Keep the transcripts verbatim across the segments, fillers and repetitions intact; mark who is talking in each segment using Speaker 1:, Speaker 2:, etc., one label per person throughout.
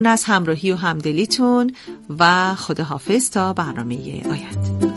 Speaker 1: از همراهی و همدلیتون و خداحافظ تا برنامه آینده.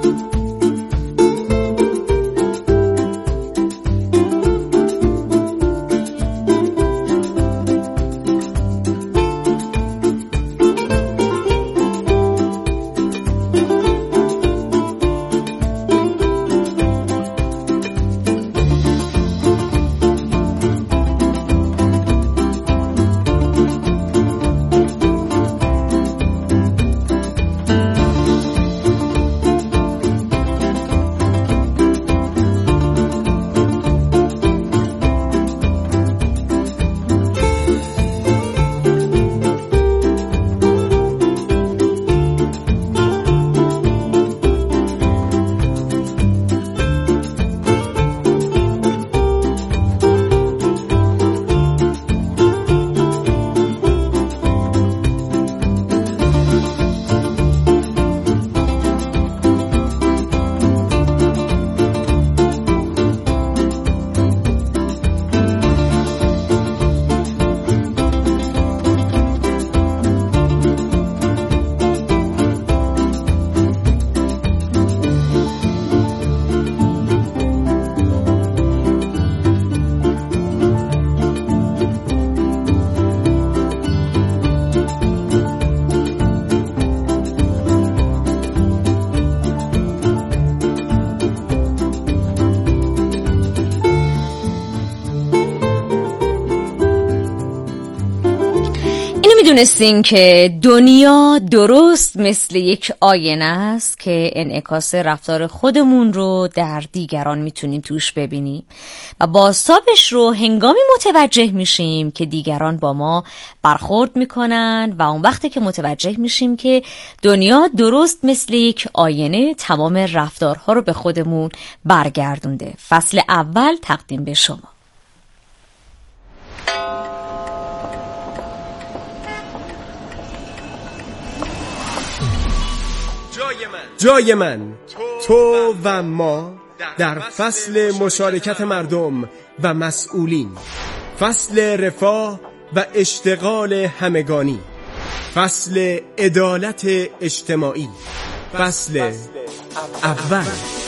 Speaker 2: میدونستین که دنیا درست مثل یک آینه است که انعکاس رفتار خودمون رو در دیگران میتونیم توش ببینیم و بازتابش رو هنگامی متوجه میشیم که دیگران با ما برخورد میکنن و اون وقتی که متوجه میشیم که دنیا درست مثل یک آینه تمام رفتارها رو به خودمون برگردونده. فصل اول تقدیم به شما.
Speaker 3: جای من، تو و ما در فصل مشارکت مردم و مسئولین، فصل رفاه و اشتغال همگانی، فصل عدالت اجتماعی، فصل اول.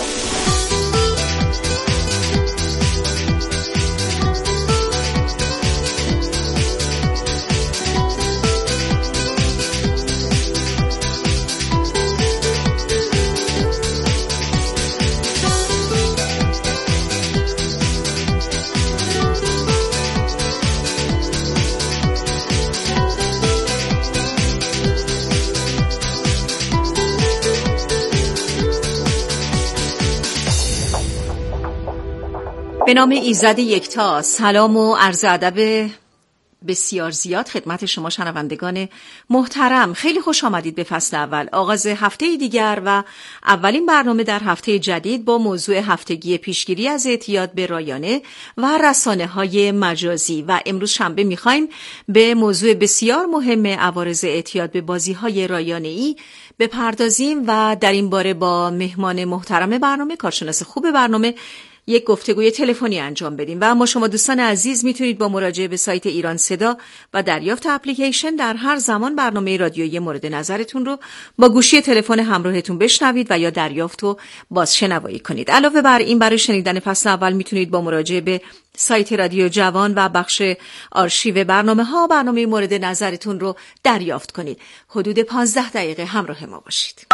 Speaker 1: به نام ایزد یکتا، سلام و عرض ادب بسیار زیاد خدمت شما شنوندگان محترم. خیلی خوش آمدید به فصل اول، آغاز هفته دیگر و اولین برنامه در هفته جدید با موضوع هفتگی پیشگیری از اعتیاد به رایانه و رسانه‌های مجازی. و امروز شنبه می‌خوایم به موضوع بسیار مهم عوارض اعتیاد به بازی‌های رایانه‌ای بپردازیم و در این باره با مهمان محترم برنامه، کارشناس خوب برنامه، یک گفتگوی تلفنی انجام بدیم. و اما شما دوستان عزیز میتونید با مراجعه به سایت ایران صدا و دریافت اپلیکیشن در هر زمان برنامه رادیویی مورد نظرتون رو با گوشی تلفن همراهتون بشنوید و یا دریافت و بازشنوایی کنید. علاوه بر این، برای شنیدن فصل اول میتونید با مراجعه به سایت رادیو جوان و بخش آرشیو برنامه‌ها برنامه مورد نظرتون رو دریافت کنید. حدود پانزده دقیقه همراه ما باشید.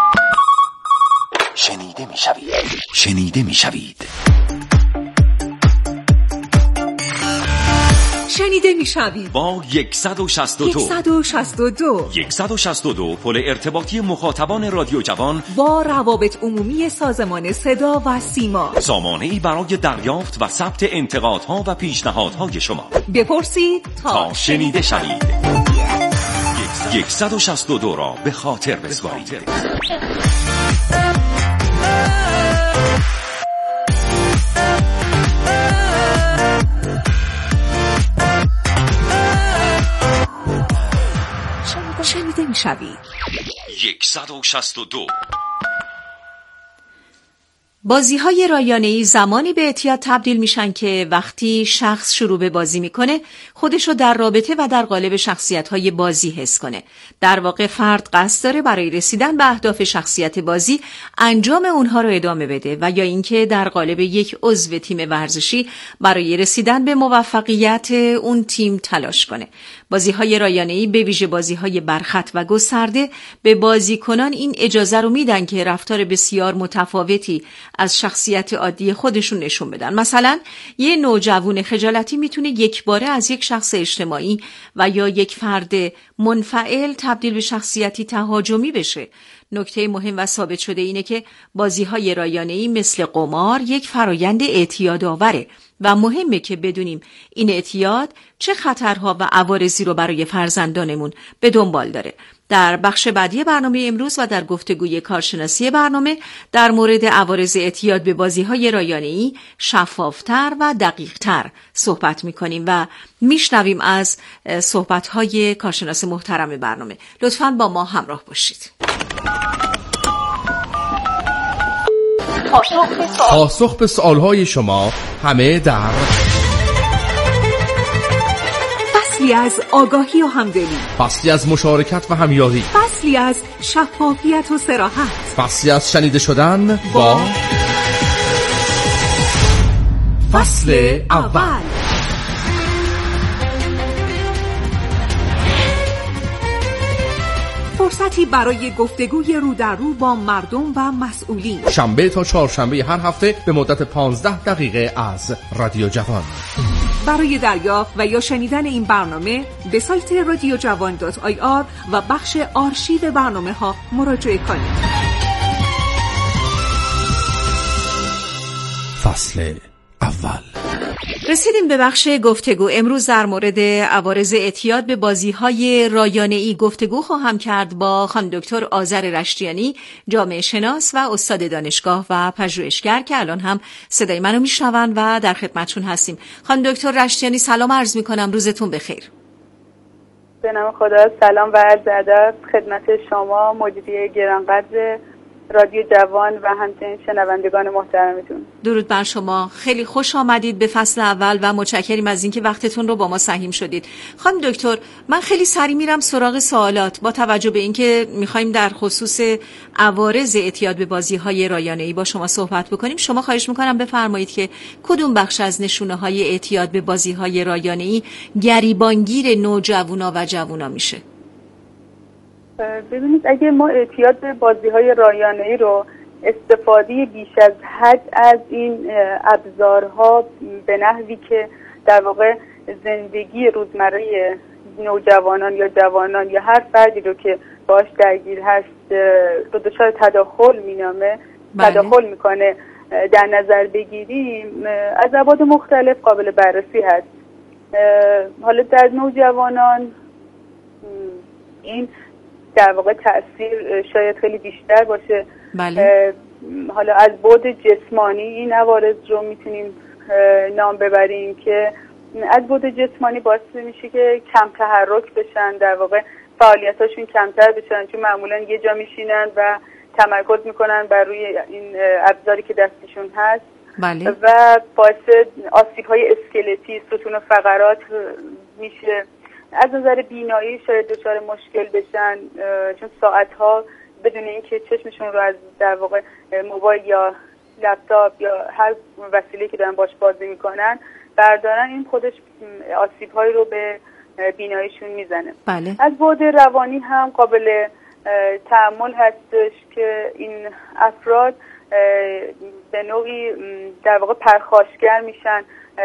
Speaker 4: شنیده میشوید شنیده میشوید
Speaker 1: شنیده میشوید
Speaker 4: با صد و شصت و دو
Speaker 1: صد و شصت و دو
Speaker 4: صد و شصت و دو پل ارتباطی مخاطبان رادیو جوان
Speaker 1: با روابط عمومی سازمان صدا و سیما،
Speaker 4: سامانه‌ای برای دریافت و ثبت انتقادها و پیشنهادهای شما.
Speaker 1: بپرسید تا,
Speaker 4: تا شنیده شوید. صد و شصت و دو را به خاطر بسپارید.
Speaker 1: شنیده میشوید.
Speaker 4: صد و شصت و دو.
Speaker 1: بازی‌های رایانه‌ای زمانی به اعتیاد تبدیل میشن که وقتی شخص شروع به بازی میکنه خودشو در رابطه و در قالب شخصیت‌های بازی حس کنه. در واقع فرد قصد داره برای رسیدن به اهداف شخصیت بازی انجام اونها رو ادامه بده و یا اینکه در قالب یک عضو تیم ورزشی برای رسیدن به موفقیت اون تیم تلاش کنه. بازی‌های رایانه‌ای به ویژه بازی‌های برخط و گسترده به بازیکنان این اجازه رو میدن که رفتار بسیار متفاوتی از شخصیت عادی خودشون نشون بدن. مثلا یه نوجوان خجالتی میتونه یکباره از یک شخص اجتماعی و یا یک فرد منفعل تبدیل به شخصیتی تهاجمی بشه. نکته مهم و ثابت شده اینه که بازی‌های رایانه‌ای مثل قمار یک فرایند اعتیادآوره و مهمه که بدونیم این اعتیاد چه خطرها و عوارضی رو برای فرزندانمون به دنبال داره. در بخش بعدی برنامه امروز و در گفتگوی کارشناسی برنامه در مورد عوارض اعتیاد به بازی‌های رایانه‌ای شفافتر و دقیق‌تر صحبت می‌کنیم و میشنویم از صحبت‌های کارشناس محترم برنامه. لطفاً با ما همراه باشید.
Speaker 5: پاسخ به سوالهای شما همه در
Speaker 1: فصلی از آگاهی و همدلی،
Speaker 5: فصلی از مشارکت و همیاری،
Speaker 1: فصلی از شفافیت و صراحت،
Speaker 5: فصلی از شنیده شدن با فصل اول.
Speaker 1: فرصتی برای گفتگوی رو در رو با مردم و مسئولین،
Speaker 5: شنبه تا چهارشنبه هر هفته به مدت پانزده دقیقه از رادیو جوان.
Speaker 1: برای دریافت و یا شنیدن این برنامه به سایت رادیو جوان دات آی آر و بخش آرشیو برنامه ها مراجعه کنید.
Speaker 5: فصل اول.
Speaker 1: رسیدیم به بخش گفتگو. امروز در مورد عوارض اعتیاد به بازی‌های رایانه‌ای گفتگو خواهم کرد با خانم دکتر آذر رشتیانی، جامعه شناس و استاد دانشگاه و پژوهشگر که الان هم صدای منو میشنون و در خدمتشون هستیم. خانم دکتر رشتیانی سلام عرض میکنم، روزتون بخیر.
Speaker 6: به نام خدا، سلام و عرض ادب خدمت شما مجری گرانقدر رادیو جوان و همچنین شنوندگان محترمتون.
Speaker 1: درود بر شما، خیلی خوش آمدید به فصل اول و متشکریم از اینکه وقتتون رو با ما سهیم شدید. خانم دکتر، من خیلی سریع میرم سراغ سوالات با توجه به اینکه میخوایم در خصوص عوارض اعتیاد به بازی‌های رایانه‌ای با شما صحبت بکنیم. شما خواهش میکنم بفرمایید که کدوم بخش از نشونه‌های اعتیاد به بازی‌های رایانه‌ای گریبانگیر نوجوانا و جوونا میشه؟
Speaker 6: ببینید، اگه ما اعتیاد به بازی‌های رایانه‌ای رو استفاده بیش از حد از این ابزارها به نحوی که در واقع زندگی روزمره نوجوانان یا جوانان یا هر فردی رو که باش درگیر هست رو دچار تداخل مینامه بله. تداخل میکنه در نظر بگیریم، از ابعاد مختلف قابل بررسی هست. حالا در نوجوانان این در واقع تأثیر شاید خیلی بیشتر باشه.
Speaker 1: بله.
Speaker 6: حالا از بعد جسمانی این عوارض رو میتونیم نام ببریم که از بعد جسمانی باعث میشه که کم تحرک بشن، در واقع فعالیتاشون کمتر بشن، چون معمولا یه جا میشینن و تمرکز میکنن بر روی این ابزاری که دستشون هست.
Speaker 1: بله.
Speaker 6: و باعث آسیب‌های اسکلتی ستون و فقرات میشه. از نظر بینایی شاید دچار مشکل بشن، چون ساعتها بدون اینکه چشمشون رو از در واقع موبایل یا لپتاپ یا هر وسیله‌ای که دارن باش بازی میکنن بردارن، این خودش آسیب‌هایی رو به بیناییشون میزنه.
Speaker 1: بله.
Speaker 6: از بعد روانی هم قابل تأمل هستش که این افراد به نوعی در واقع پرخاشگر میشن،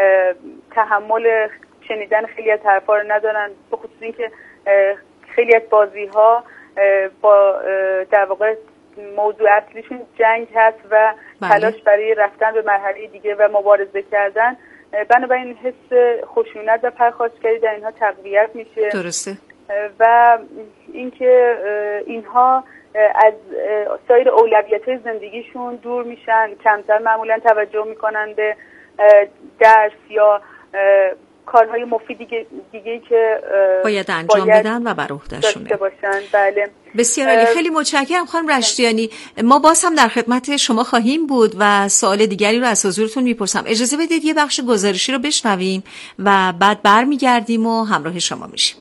Speaker 6: تحمل شنیدن خیلی از حرفا رو ندارن، به خصوص اینکه خیلی از بازی‌ها با در واقع موضوع اصلیشون جنگ هست و
Speaker 1: بله.
Speaker 6: تلاش برای رفتن به مرحله دیگه و مبارزه کردن، بنابراین حس خشونت و پرخاشگری در اینها تقویت میشه.
Speaker 1: درسته.
Speaker 6: و اینکه اینها از سایر اولویت‌های زندگیشون دور میشن، کمتر معمولا توجه میکنن به درس یا کارهای مفیدی دیگه که
Speaker 1: باید انجام باید بدن و بر عهده‌شونه
Speaker 6: باشن. بله
Speaker 1: بسیار عالی، خیلی متشکرم خانم رشتیانی. ما باز هم در خدمت شما خواهیم بود و سوال دیگری رو از حضورتون میپرسم. اجازه بدید یه بخش گزارشی رو بشنویم و بعد برمیگردیم و همراه شما میشیم.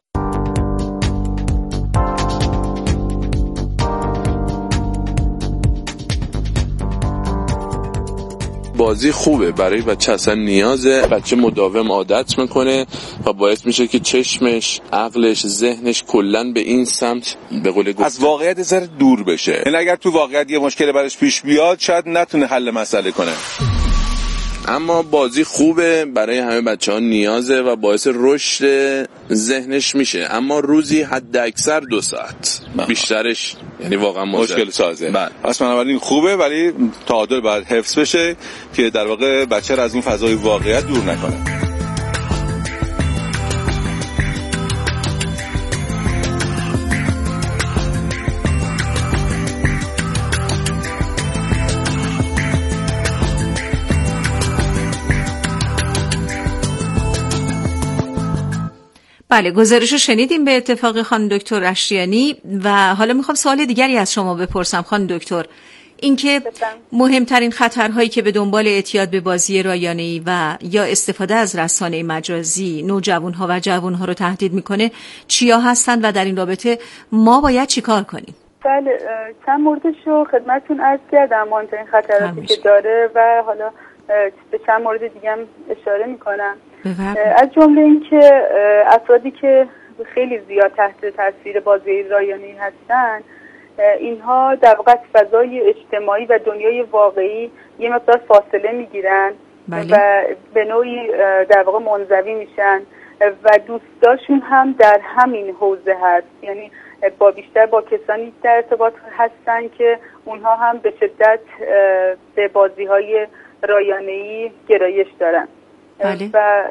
Speaker 7: بازی خوبه برای بچه، اصلا نیازه، بچه مداوم عادت میکنه و باعث میشه که چشمش، عقلش، ذهنش کلن به این سمت به قول گفت
Speaker 8: از واقعیت سر دور بشه. این اگر تو واقعیت یه مشکل براش پیش بیاد شاید نتونه حل مسئله کنه.
Speaker 7: اما بازی خوبه برای همه بچه ها نیازه و باعث رشد ذهنش میشه، اما روزی حد اکثر دو ساعت بله. بیشترش یعنی واقعا
Speaker 8: مشکل سازه. پس بنابراین خوبه ولی تعادل باید حفظ بشه که در واقع بچه رو از این فضای واقعیت دور نکنه.
Speaker 1: بله، گزارش رو شنیدیم به اتفاق خانم دکتر رشتیانی و حالا میخوام سوال دیگری از شما بپرسم خانم دکتر، اینکه مهمترین خطرهایی که به دنبال اعتیاد به بازی رایانه‌ای و یا استفاده از رسانه مجازی نوجوان‌ها و جوان‌ها رو تهدید میکنه چیا هستند و در این رابطه ما باید چیکار کنیم؟
Speaker 6: بله، چند موردش رو خدمتتون عرض کردم، مهمترین خطراتی که داره و حالا به چند مورد دیگه هم اشاره میکنم. از جمله این که افرادی که خیلی زیاد تحت تاثیر بازی رایانه‌ای هستن، اینها در واقع فضای اجتماعی و دنیای واقعی یه مقدار فاصله میگیرن و به نوعی در واقع منزوی میشن و دوستاشون هم در همین حوزه هست، یعنی با بیشتر با کسانی در ارتباط هستن که اونها هم به شدت به بازی‌های رایانه‌ای گرایش دارن. بله. و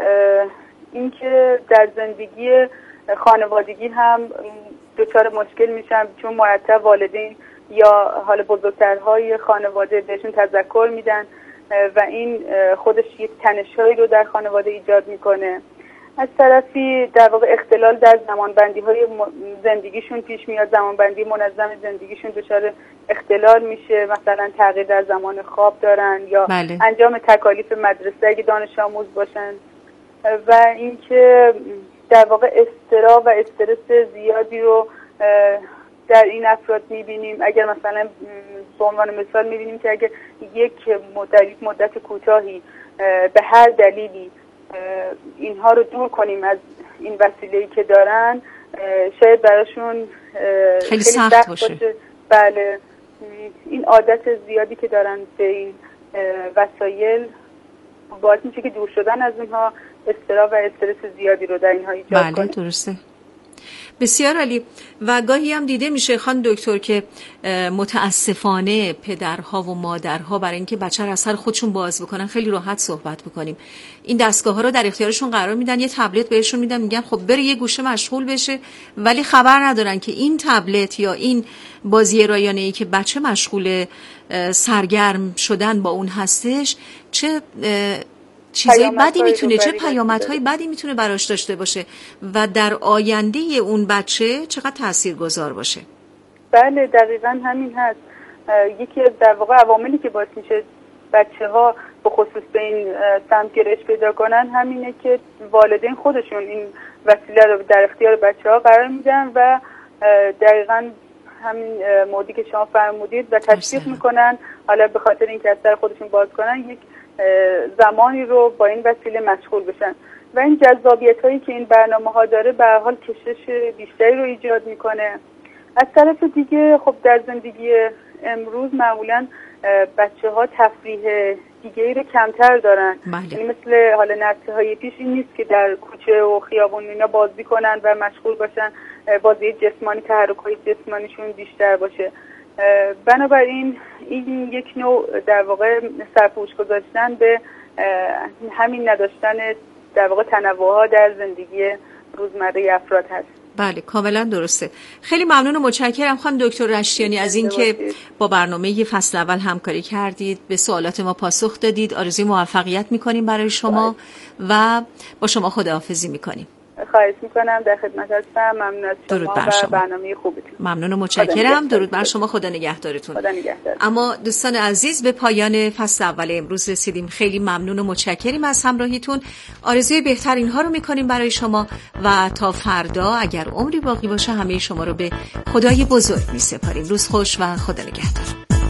Speaker 6: اینکه در زندگی خانوادگی هم دچار مشکل میشن چون مرتب والدین یا حالا بزرگترهای خانواده بهشون تذکر میدن و این خودش یک تنش‌هایی رو در خانواده ایجاد میکنه. از طرفی در واقع اختلال در زمانبندی های زندگیشون پیش میاد، زمانبندی منظم زندگیشون دچار اختلال میشه، مثلا تغییر در زمان خواب دارن یا بله. انجام تکالیف مدرسه اگه دانش آموز باشن و اینکه در واقع استرا و استرس زیادی رو در این افراد میبینیم. اگر مثلا به عنوان مثال میبینیم که اگر یک مدت مدت کوتاهی به هر دلیلی اینها رو دور کنیم از این وسیله‌ای که دارن، شاید براشون
Speaker 1: خیلی, خیلی سخت, سخت باشه. باشه.
Speaker 6: بله، این عادت زیادی که دارن به این وسایل باعث میشه که دور شدن از اینها استرس و استرس زیادی رو در اینها ایجاد
Speaker 1: بله
Speaker 6: کنه.
Speaker 1: بله درسته. بسیار عالی. و گاهی هم دیده میشه خانم دکتر که متاسفانه پدرها و مادرها برای اینکه بچه رو از سر خودشون باز بکنن، خیلی راحت صحبت بکنیم، این دستگاه ها رو در اختیارشون قرار میدن، یه تبلت بهشون میدن، میگن خب بره یه گوشه مشغول بشه، ولی خبر ندارن که این تبلت یا این بازی رایانه‌ای که بچه مشغول سرگرم شدن با اون هستش چه چیزای بدی میتونه، چه پیامدهای بدی میتونه براش داشته باشه و در آینده اون بچه چقدر تاثیرگذار باشه.
Speaker 6: بله دقیقاً همین هست. یکی از در واقع عواملی که باعث میشه بچه‌ها به خصوص به این سمت گرایش پیدا کنن همینه که والدین خودشون این وسیله رو در اختیار بچه‌ها قرار میدن و دقیقاً همین مودی که شما فرمودید و تشویق میکنن، حالا به خاطر اینکه از سر خودشون باز کنن یک زمانی رو با این وسیله مشغول بشن و این جذابیت هایی که این برنامه ها داره به هر حال کشش بیشتری رو ایجاد میکنه. از طرف دیگه خب در زندگی امروز معمولا بچه ها تفریح دیگه‌ای رو کمتر دارن، یعنی مثل حالا نسل های پیش این نیست که در کوچه و خیابون اینا بازی کنن و مشغول باشن، بازی جسمانی، تحرک های جسمانیشون بیشتر باشه. بنابراین این یک نوع در واقع سرپوش گذاشتن به همین نداشتن در واقع تنوع ها در زندگی روزمره افراد هست.
Speaker 1: بله کاملا درسته. خیلی ممنون و متشکرم خانم دکتر رشتیانی از این که با برنامه فصل اول همکاری کردید، به سوالات ما پاسخ دادید. آرزوی موفقیت میکنیم برای شما و با شما خداحافظی میکنیم.
Speaker 6: خواهش میکنم، در خدمت هستم. ممنون از شما و برنامه خوبتون.
Speaker 1: ممنون و متشکرم. درود بر شما. خدا نگهدارتون.
Speaker 6: خدا نگهدار.
Speaker 1: اما دوستان عزیز به پایان فصل اول امروز رسیدیم. خیلی ممنون و متشکریم از همراهیتون. آرزوی بهترین ها رو میکنیم برای شما و تا فردا اگر عمری باقی باشه همه شما رو به خدای بزرگ میسپاریم. روز خوش و خدا نگهدار.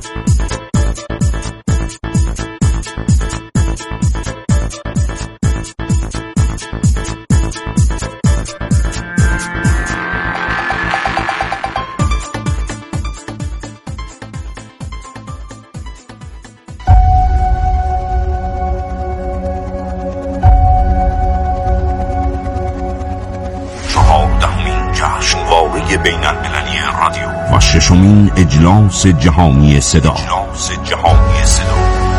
Speaker 9: بین المللی رادیو و ششمین اجلاس جهانی صدا. اجلاس جهانی صدا.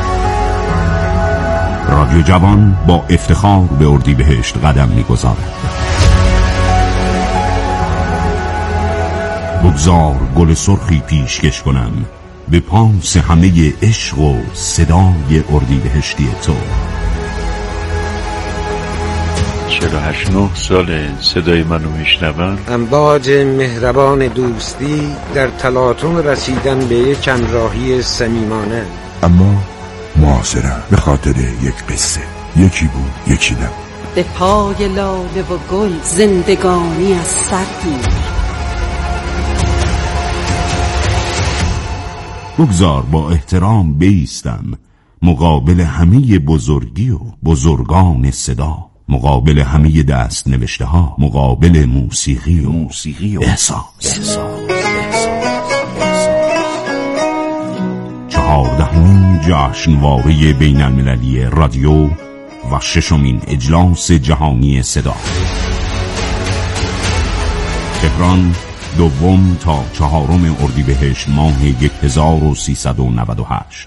Speaker 9: رادیو جوان با افتخار به اردیبهشت قدم می‌گذارد. بگذار گل سرخی پیشکش کنم به پاس همه عشق و صدای اردیبهشتی تو.
Speaker 10: چهل و هشت نه سال صدای منو میشنون.
Speaker 11: امواج مهربان دوستی در تلاطم رسیدن به یک همراهی صمیمانه،
Speaker 9: اما معاصرم به خاطر یک قصه. یکی بود یکی نبود.
Speaker 12: به پای لاله و گل زندگانی از سر دور.
Speaker 9: بگذار با احترام بایستم مقابل همه بزرگی و بزرگان صدا، مقابل همه دست نوشته ها، مقابل موسیقی و موسیقی و احساس. احساس. چهاردهمین جشنواره بین المللی رادیو و ششمین اجلاس جهانی صدا. تهران، دوم تا چهارم اردیبهشت ماه هزار و سیصد و نود و هشت.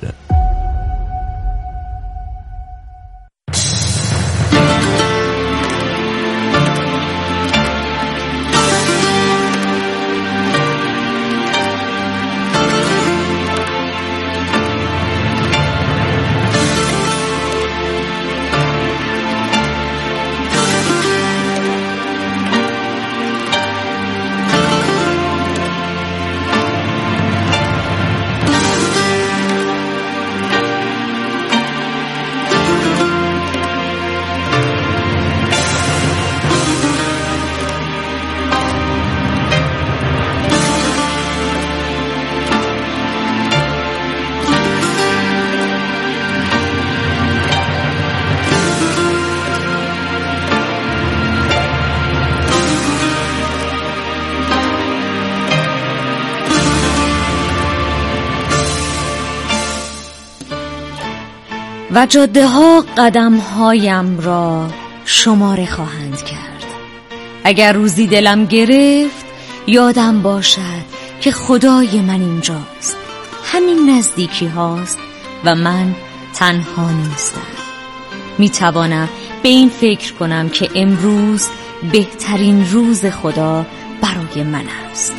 Speaker 2: و جاده ها قدم هایم را شماره خواهند کرد. اگر روزی دلم گرفت یادم باشد که خدای من اینجاست، همین نزدیکی هاست و من تنها نیستم. می توانم به این فکر کنم که امروز بهترین روز خدا برای من است.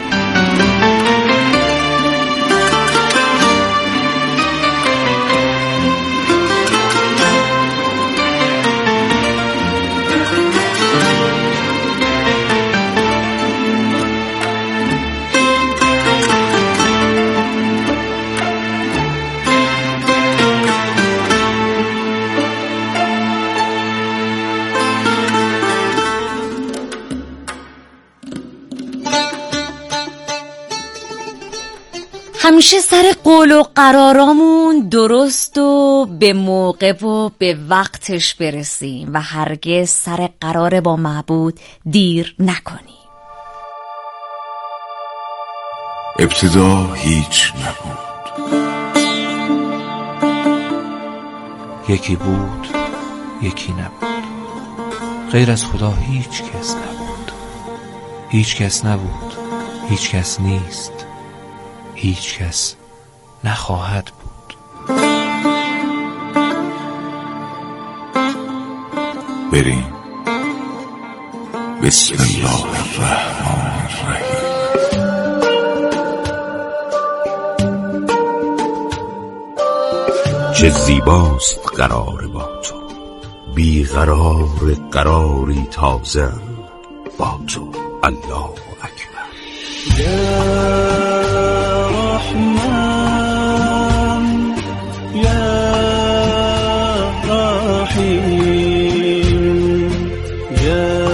Speaker 2: همیشه سر قول و قرارامون درست و به موقع و به وقتش برسیم و هرگز سر قرار با معبود دیر نکنیم.
Speaker 9: ابتدا هیچ نبود.
Speaker 13: یکی بود، یکی نبود. غیر از خدا هیچ کس نبود. هیچ کس نبود، هیچ کس نیست، هیچ کس نخواهد بود.
Speaker 9: بریم بسم الله الرحمن الرحیم. چه زیباست قرار با تو، بی قرار قراری تازه با تو. الله اکبر.
Speaker 14: یا رحمان یا رحیم یا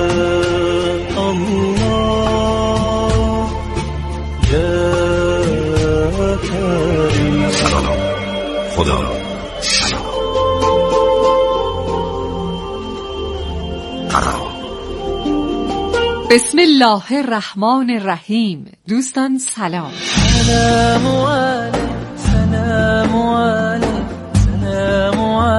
Speaker 14: الله یا کریم.
Speaker 9: سلام خدا.
Speaker 15: بسم الله الرحمن الرحیم. دوستان سلام.
Speaker 14: سلام علیک سلام علیک سلام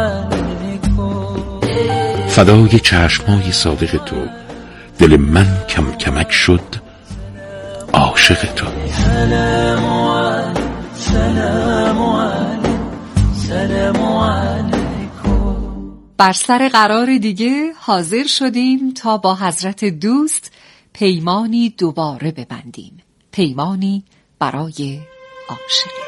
Speaker 14: علیکم.
Speaker 10: فدای چشمای صادق تو، دل من کم کمک شد عاشق تو.
Speaker 14: سلام علیک سلام علیک سلام علیکم.
Speaker 15: بر سر قرار دیگه حاضر شدیم تا با حضرت دوست پیمانی دوباره ببندیم، پیمانی برای عاشقی.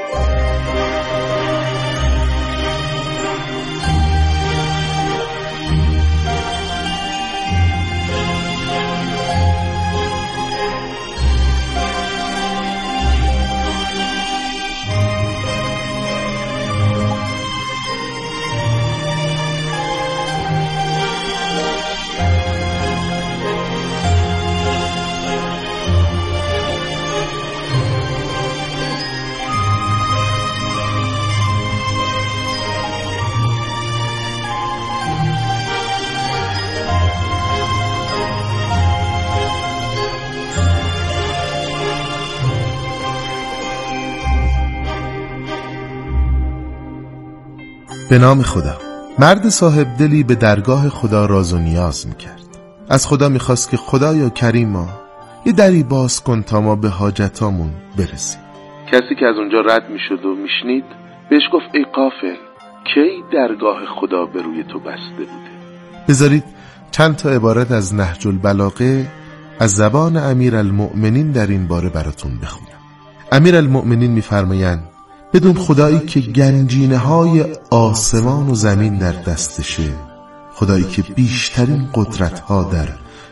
Speaker 16: به نام خدا. مرد صاحب دلی به درگاه خدا راز و نیاز میکرد. از خدا میخواست که خدایا کریما یه دری باز کن تا ما به حاجتامون برسیم.
Speaker 17: کسی که از اونجا رد میشد و میشنید بهش گفت ای غافل، کی درگاه خدا به روی تو بسته بوده؟
Speaker 16: بذارید چند تا عبارت از نهج البلاغه از زبان امیرالمؤمنین در این باره براتون بخونم. امیرالمؤمنین میفرمایند بدون خدایی که گنجینه های آسمان و زمین در دستشه، خدایی که بیشترین قدرت ها در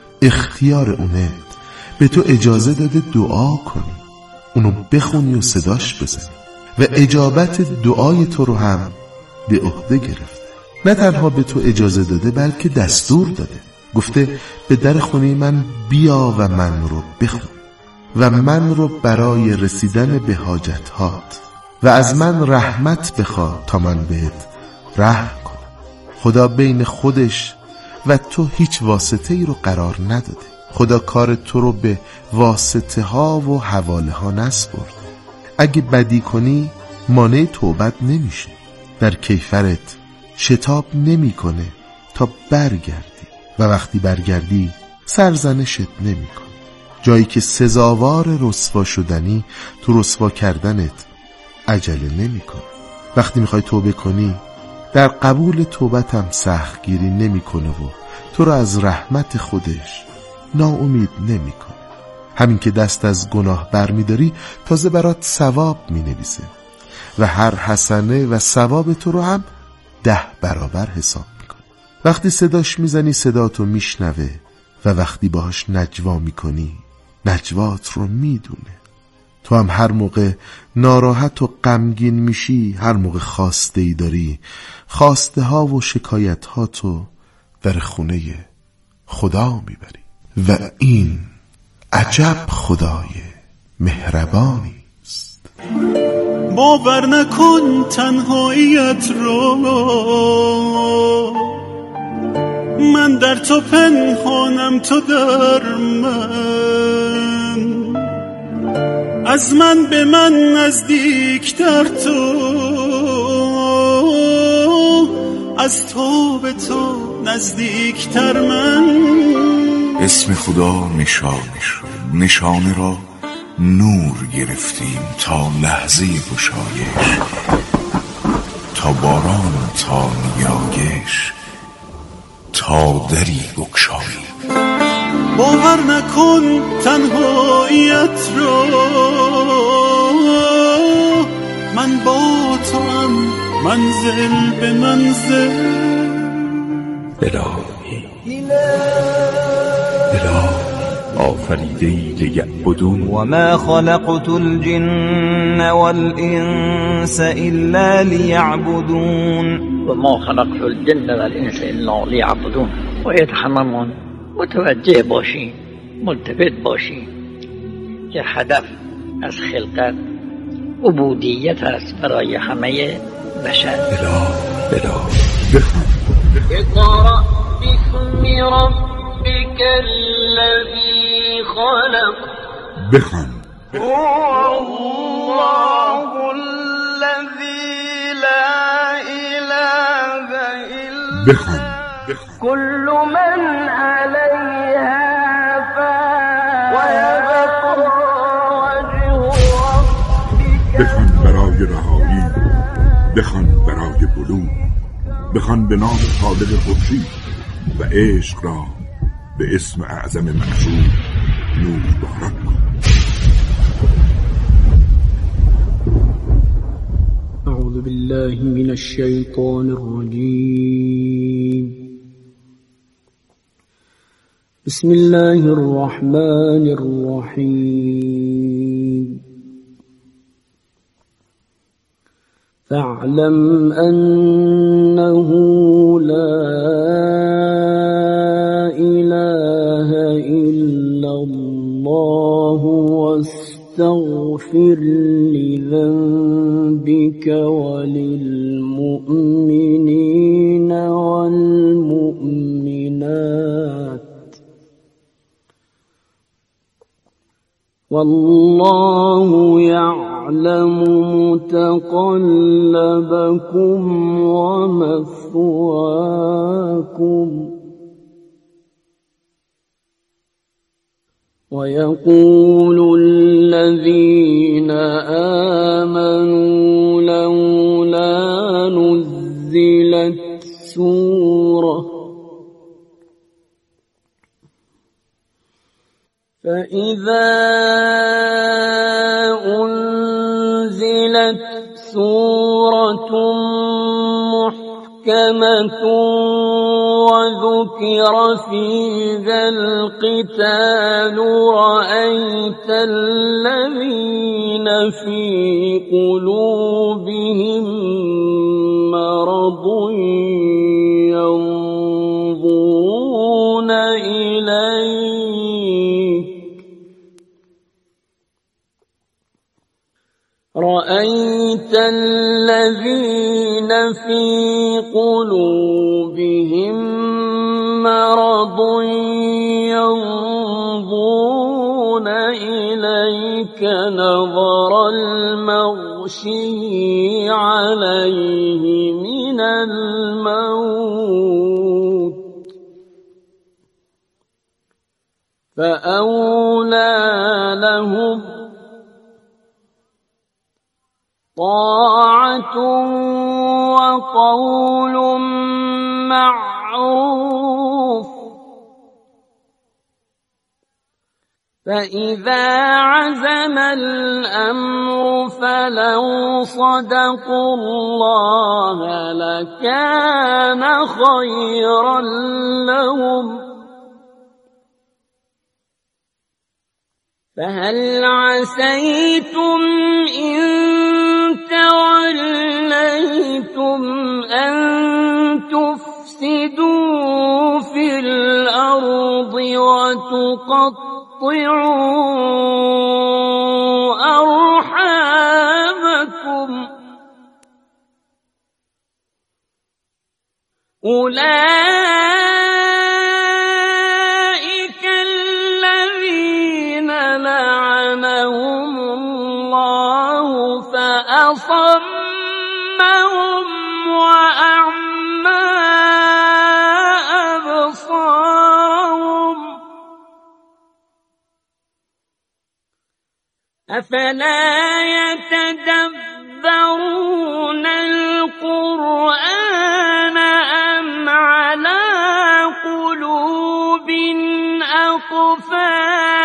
Speaker 16: اختیار اونه، به تو اجازه داده دعا کنی، اونو بخونی و صداش بزنی و اجابت دعای تو رو هم به عهده گرفته. نه تنها به تو اجازه داده بلکه دستور داده، گفته به در خونه من بیا و من رو بخون و من رو برای رسیدن به حاجتهات و از من رحمت بخواه تا من بهت رحم کنم. خدا بین خودش و تو هیچ واسطه ای رو قرار نداده. خدا کار تو رو به واسطه ها و حواله ها نسپرده. اگه بدی کنی مانع توبت نمیشه، در کیفرت شتاب نمی کنه تا برگردی و وقتی برگردی سرزنشت نمی کنه. جایی که سزاوار رسوا شدنی تو رسوا کردنت عجله نمی کنه. وقتی میخوای توبه کنی در قبول توبت هم سخت گیری نمی کنه و تو رو از رحمت خودش ناامید نمی کنه. همین که دست از گناه بر می داری تازه برات ثواب می نویسه و هر حسنه و ثواب تو رو هم ده برابر حساب می کنه. وقتی صداش می زنی صداتو می شنوه و وقتی باهاش نجوا می کنی نجوات رو می دونه. تو هم هر موقع ناراحت و غمگین میشی، هر موقع خواسته ای داری، خواسته ها و شکایت ها تو در خونه خدا میبری و این عجب خدای مهربانی است.
Speaker 14: باور نکن تنهاییت رو، من در تو پنهانم تو در من، از من به من نزدیکتر تو، از تو به تو نزدیکتر من.
Speaker 9: اسم خدا نشانه شد، نشانه را نور گرفتیم تا لحظه گشایش، تا باران تا نیایش، تا دری بگشاییم.
Speaker 14: باور نکن تنهاییت رو، من با تو هم منزل به منزل.
Speaker 10: الهی الهی آفریده‌ای لیعبدون
Speaker 18: و ما خلقت الجن والانس الا لیعبدون
Speaker 19: و ما خلقت الجن والانس الا لیعبدون. باید هممون متوجه باشیم، ملتفت باشیم که هدف از خلقت عبودیت است برای همه بشر.
Speaker 10: اله اله
Speaker 20: اقرأ باسم ربك الذي خلق.
Speaker 10: بخوان.
Speaker 20: هو الله الذي لا اله الا
Speaker 10: بخوان.
Speaker 20: كل من عليها فان ويبقى وجه ربك.
Speaker 10: بخوان برای رهایی، بخوان برای بلوغ، بخوان به نام خالق خورشید و عشق را به اسم اعظم مقصود نور باران کن.
Speaker 21: اعوذ بالله من الشیطان الرجیم. بسم الله الرحمن الرحیم. فاعلم أنه لا إله إلا الله واستغفر لذنبك وللمؤمنين والمؤمنات والله يعلم متقلبكم ومثواكم. ويقول الذين آمنوا لولا نزلت سورة فإذا أنزلت سورة محكمة وذكر فيها القتال رأيت الذين في قلوبهم مرض ينظرون إليك رأيت الذين في قلوبهم مرض ينظرون إليك نظر المغشي عليه من الموت فأولى لهم طاعة وقول معروف. فإذا عزم الأمر فلو صدقوا الله لكان خيرا لهم. فهل عسيتم إن توليتم أن تفسدوا في الأرض وتقطعوا أرحامكم. أولئك الذين لعنهم الله فأصمهم وأعمى أبصارهم. أفلا يتدبرون القرآن أم على قلوب أقفالها سقفا